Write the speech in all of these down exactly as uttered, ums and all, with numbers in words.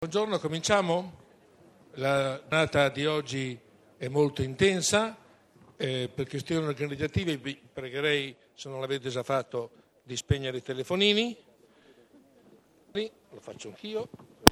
Buongiorno, cominciamo. La giornata di oggi è molto intensa, eh, per questioni organizzative vi pregherei, se non l'avete già fatto, di spegnere i telefonini. Lo faccio anch'io.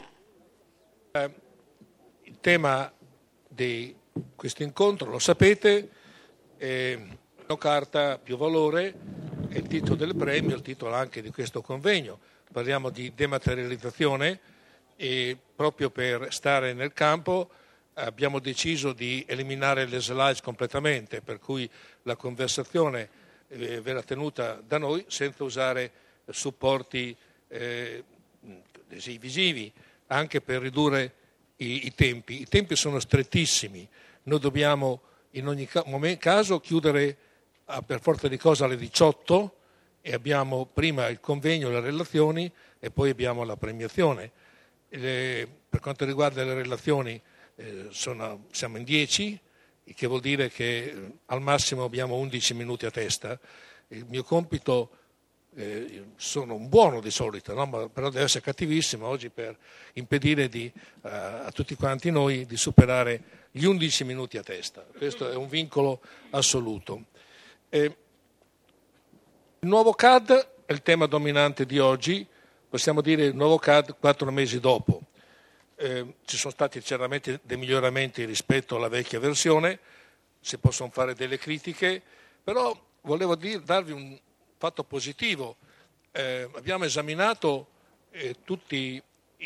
Eh, il tema di questo incontro, lo sapete, è meno carta più valore, è il titolo del premio, il titolo anche di questo convegno. Parliamo di dematerializzazione e proprio per stare nel campo abbiamo deciso di eliminare le slide completamente, per cui la conversazione eh, verrà tenuta da noi senza usare supporti eh, visivi, anche per ridurre i, i tempi. I tempi sono strettissimi, noi dobbiamo in ogni ca- momento, caso chiudere a, per forza di cosa alle diciotto e abbiamo prima il convegno, le relazioni e poi abbiamo la premiazione. Le, per quanto riguarda le relazioni eh, sono, siamo in dieci, il che vuol dire che eh, al massimo abbiamo undici minuti a testa. Il mio compito, eh, sono un buono di solito, no? Ma, però deve essere cattivissimo oggi per impedire di, uh, a tutti quanti noi di superare gli undici minuti a testa. Questo è un vincolo assoluto. Eh, il nuovo C A D è il tema dominante di oggi. Possiamo dire il nuovo C A D quattro mesi dopo. Eh, ci sono stati certamente dei miglioramenti rispetto alla vecchia versione, si possono fare delle critiche, però volevo dir, darvi un fatto positivo. Eh, abbiamo esaminato eh, tutti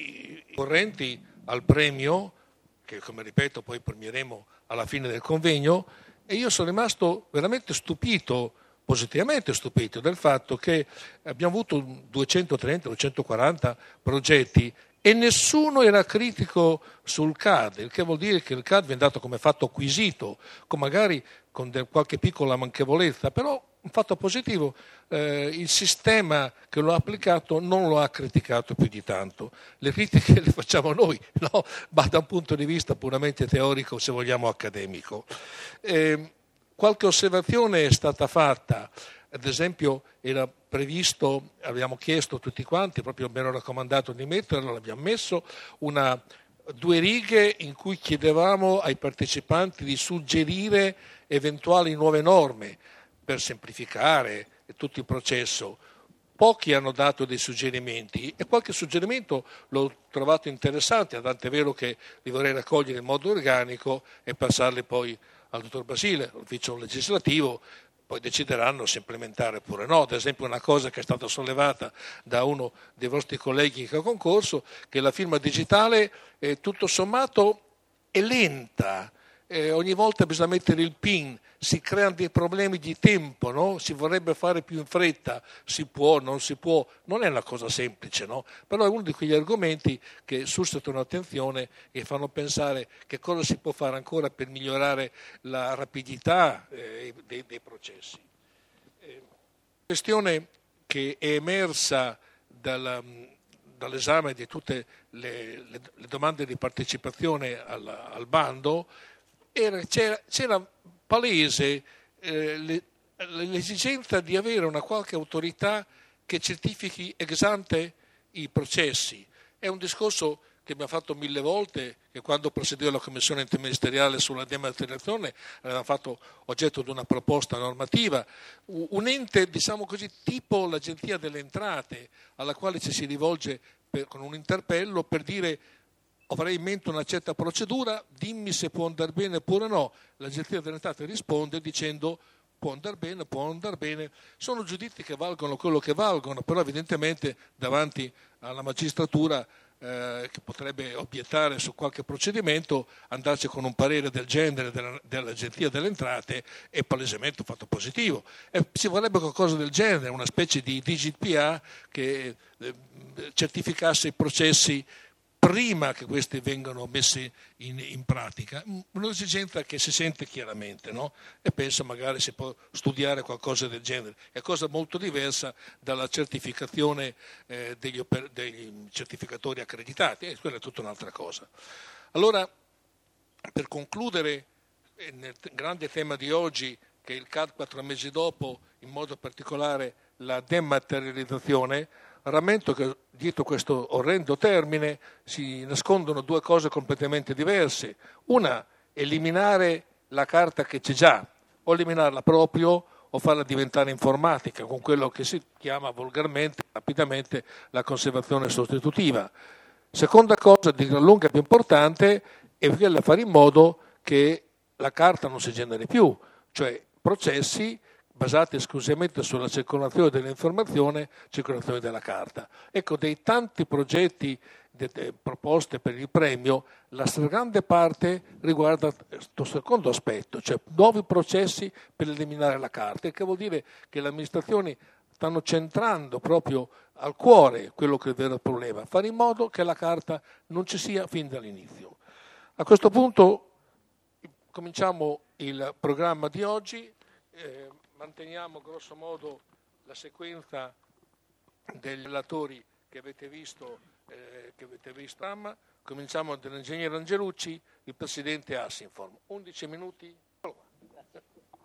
i correnti al premio, che come ripeto poi premieremo alla fine del convegno, e io sono rimasto veramente stupito, positivamente stupito del fatto che abbiamo avuto duecentotrenta duecentoquaranta progetti e nessuno era critico sul C A D, il che vuol dire che il C A D viene dato come fatto acquisito, con magari con del, qualche piccola manchevolezza, però un fatto positivo, eh, il sistema che lo ha applicato non lo ha criticato più di tanto. Le critiche le facciamo noi, no? Ma da un punto di vista puramente teorico, se vogliamo accademico. Eh, Qualche osservazione è stata fatta, ad esempio era previsto, abbiamo chiesto tutti quanti, proprio mi ero raccomandato di metterlo, l'abbiamo messo, una, due righe in cui chiedevamo ai partecipanti di suggerire eventuali nuove norme per semplificare tutto il processo. Pochi hanno dato dei suggerimenti e qualche suggerimento l'ho trovato interessante, tant'è vero che li vorrei raccogliere in modo organico e passarli poi al dottor Basile, l'ufficio legislativo, poi decideranno se implementare oppure no. Ad esempio una cosa che è stata sollevata da uno dei vostri colleghi che ha concorso, che la firma digitale eh, tutto sommato è lenta, eh, ogni volta bisogna mettere il PIN, si creano dei problemi di tempo, no? Si vorrebbe fare più in fretta, si può, non si può, non è una cosa semplice, no? Però è uno di quegli argomenti che suscitano attenzione e fanno pensare che cosa si può fare ancora per migliorare la rapidità eh, dei, dei processi. Eh, questione che è emersa dalla, dall'esame di tutte le, le, le domande di partecipazione al, al bando, era, c'era, c'era palese eh, le, l'esigenza di avere una qualche autorità che certifichi ex ante i processi. È un discorso che abbiamo fatto mille volte, che quando procedeva la commissione interministeriale sulla dematerializzazione avevamo fatto oggetto di una proposta normativa, un ente, diciamo così, tipo l'Agenzia delle Entrate, alla quale ci si rivolge per, con un interpello per dire: avrei in mente una certa procedura, dimmi se può andare bene oppure no. L'Agenzia delle Entrate risponde dicendo può andare bene, può andare bene. Sono giudizi che valgono quello che valgono, però evidentemente davanti alla magistratura eh, che potrebbe obiettare su qualche procedimento, andarci con un parere del genere della, dell'Agenzia delle Entrate è palesemente un fatto positivo. E ci vorrebbe qualcosa del genere, una specie di D G P A che eh, certificasse i processi prima che questi vengano messi in, in pratica, un'esigenza che si sente chiaramente, no? E penso magari si può studiare qualcosa del genere. È cosa molto diversa dalla certificazione eh, degli, oper- degli certificatori accreditati, e quella è tutta un'altra cosa. Allora, per concludere, eh, nel t- grande tema di oggi, che è il C A D quattro mesi dopo, in modo particolare la dematerializzazione, rammento che dietro questo orrendo termine si nascondono due cose completamente diverse. Una, eliminare la carta che c'è già, o eliminarla proprio o farla diventare informatica, con quello che si chiama volgarmente, rapidamente, la conservazione sostitutiva. Seconda cosa, di gran lunga più importante, è quella di fare in modo che la carta non si generi più, cioè processi basati esclusivamente sulla circolazione dell'informazione, circolazione della carta. Ecco, dei tanti progetti de, de, proposte per il premio, la stragrande parte riguarda questo secondo aspetto, cioè nuovi processi per eliminare la carta, il che vuol dire che le amministrazioni stanno centrando proprio al cuore quello che è il vero problema, fare in modo che la carta non ci sia fin dall'inizio. A questo punto cominciamo il programma di oggi, eh, manteniamo grosso modo la sequenza degli relatori che avete visto, eh, che avete visto. Cominciamo dall'ingegnere Angelucci, il presidente Assinform. undici minuti.